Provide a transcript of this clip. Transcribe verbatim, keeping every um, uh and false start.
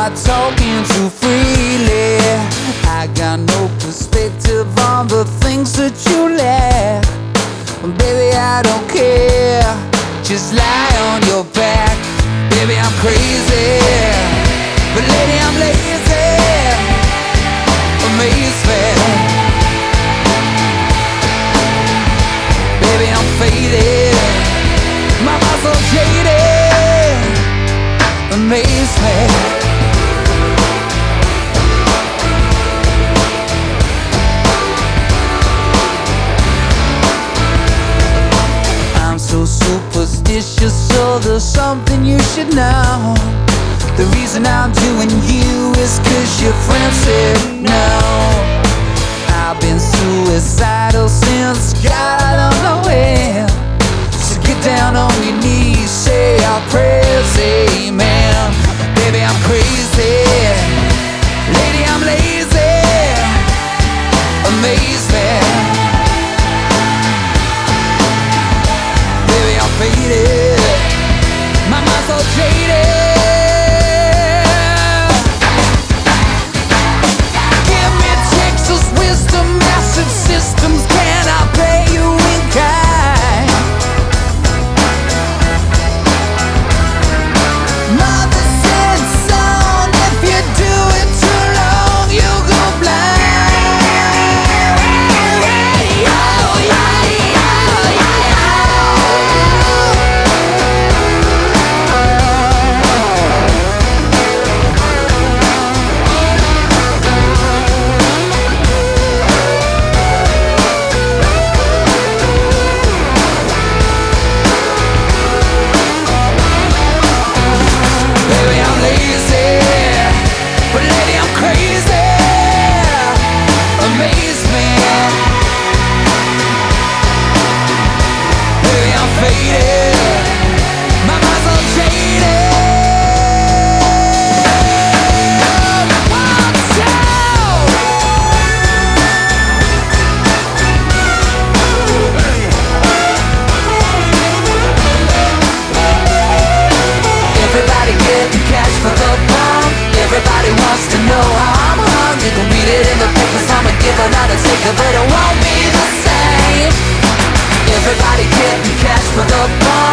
start talking too freely. I got no perspective on the things that you lack. Baby, I don't care, just lie on your back. Baby, I'm crazy, but lady, I'm lazy. Amaze me. Baby, I'm faded, my mind's so jaded. Amaze me. So superstitious, so there's something you should know. The reason I'm doing you is cause your friend said no. I've been suicidal since God I don't know when. So get down on your knees, say our prayers, amen. Baby, I'm crazy, lady, I'm lazy. Amaze me. Faded, my mind's so jaded. Give me Texas wisdom, massive systems. Can I pay you in kind? Mother said, son, if you do it too long, you'll go blind. Oh, yeah, yeah, yeah. Everybody wants to know how I'm hung. You can read it in the papers, I'm a giver, not a taker, but it won't be the same. Everybody getting cash for the bomb.